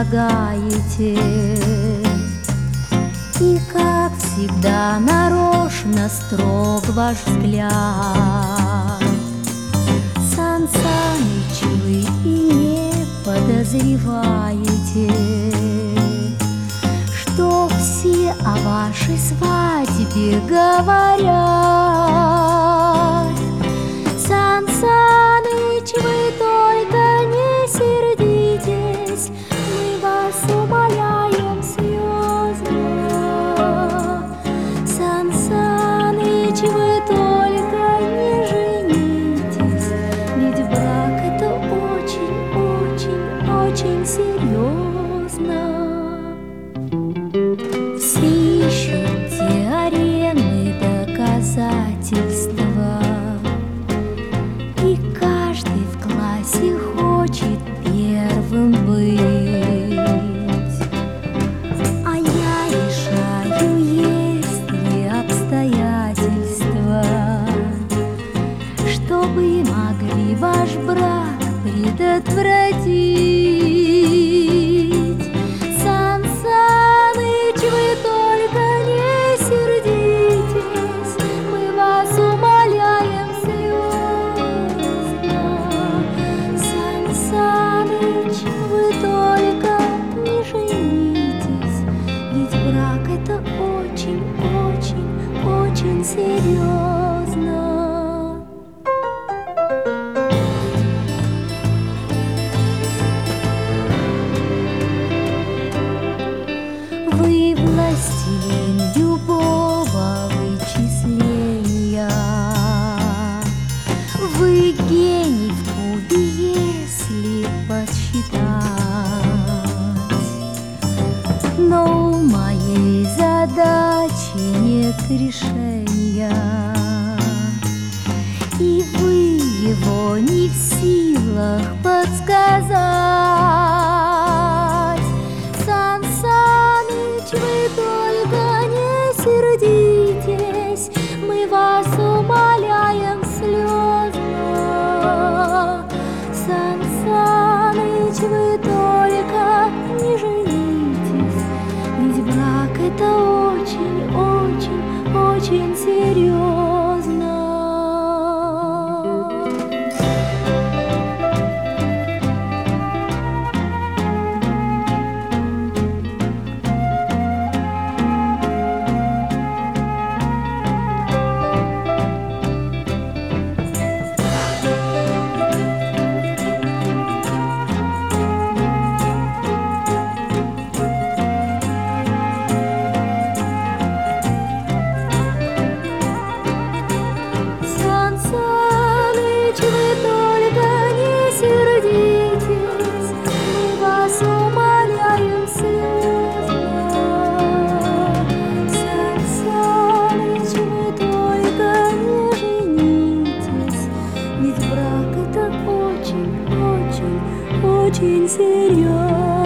шагаете. И, как всегда, нарочно строг ваш взгляд. Сан Саныч, вы и не подозреваете, что все о вашей свадьбе говорят. Сан Саныч, вы только не сердитесь, мы вас умоляем слезно. Сан Саныч, вы только не женитесь, ведь брак — это очень серьезно. Все ищут теоремы, доказательства, и каждый в классе хочет первым быть. А я решаю, если обстоятельства, чтобы могли ваш брак предотвратить. Сан Саныч, вы только не сердитесь, мы вас умоляем слезно. Сан Саныч, вы только не женитесь, ведь брак — это очень серьезно. Вы властелин любого вычисления, вы гений в кубе, если посчитать. Но у моей задачи нет решения, и вы его не в силах подсказать. Сан Саныч, вы только не сердитесь, мы вас умоляем слезно. Сан Саныч, вы только не женитесь, ведь брак — это очень серьезно. Сан Саныч, вы только не сердитесь, мы вас умоляем слезно. Сан Саныч, вы только не женитесь, ведь брак — это очень серьезно.